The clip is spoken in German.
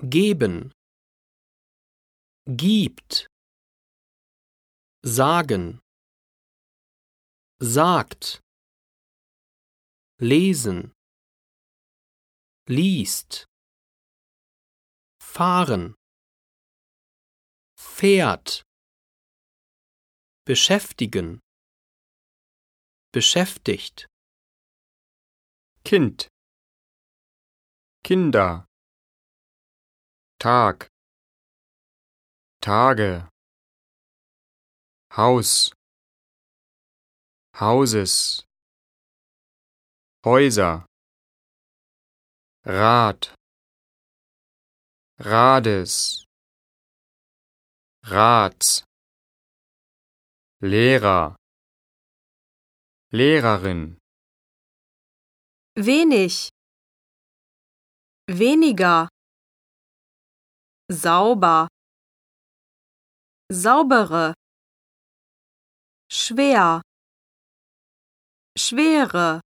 geben, gibt, sagen, sagt, lesen, liest, fahren, fährt, beschäftigen, beschäftigt, Kind, Kinder, Tag, Tage, Haus, Hauses, Häuser, Rad, Rades, Rats, Lehrer, Lehrerin, wenig, weniger, sauber, saubere, schwer, schwere.